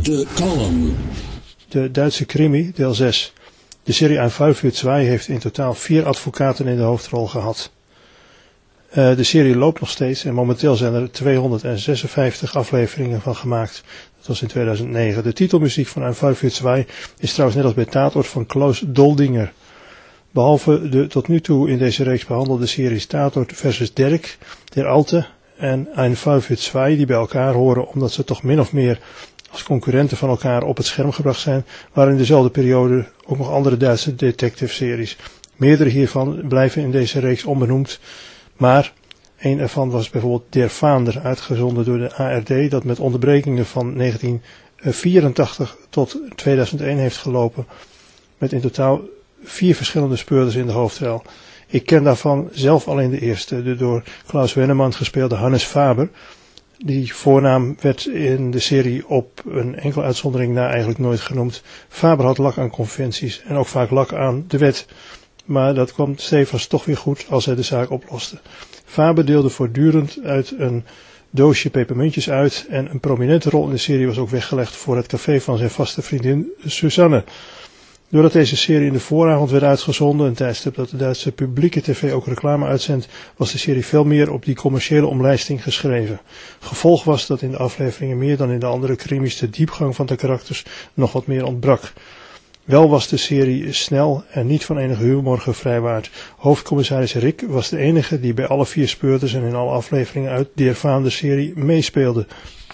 De column. De Duitse krimi, deel 6. De serie Ein Fall für Zwei heeft in totaal 4 advocaten in de hoofdrol gehad. De serie loopt nog steeds en momenteel zijn er 256 afleveringen van gemaakt. Dat was in 2009. De titelmuziek van Ein Fall für Zwei is trouwens net als bij Tatort van Klaus Doldinger. Behalve de tot nu toe in deze reeks behandelde series Tatort versus Derk, Der Alte en Ein Fall für Zwei, die bij elkaar horen omdat ze toch min of meer als concurrenten van elkaar op het scherm gebracht zijn, waren in dezelfde periode ook nog andere Duitse detective-series. Meerdere hiervan blijven in deze reeks onbenoemd, maar een ervan was bijvoorbeeld Der Fahnder, uitgezonden door de ARD, dat met onderbrekingen van 1984 tot 2001 heeft gelopen, met in totaal 4 verschillende speurders in de hoofdrol. Ik ken daarvan zelf alleen de eerste, de door Klaus Wennemann gespeelde Hannes Faber. Die voornaam werd in de serie op een enkele uitzondering na eigenlijk nooit genoemd. Faber had lak aan conventies en ook vaak lak aan de wet. Maar dat kwam stevast toch weer goed als hij de zaak oploste. Faber deelde voortdurend uit een doosje pepermuntjes uit en een prominente rol in de serie was ook weggelegd voor het café van zijn vaste vriendin Susanne. Doordat deze serie in de vooravond werd uitgezonden, een tijdstip dat de Duitse publieke tv ook reclame uitzendt, was de serie veel meer op die commerciële omlijsting geschreven. Gevolg was dat in de afleveringen meer dan in de andere krimis de diepgang van de karakters nog wat meer ontbrak. Wel was de serie snel en niet van enige humor gevrijwaard. Hoofdcommissaris Rick was de enige die bij alle 4 speurders en in alle afleveringen uit de ervaande serie meespeelde.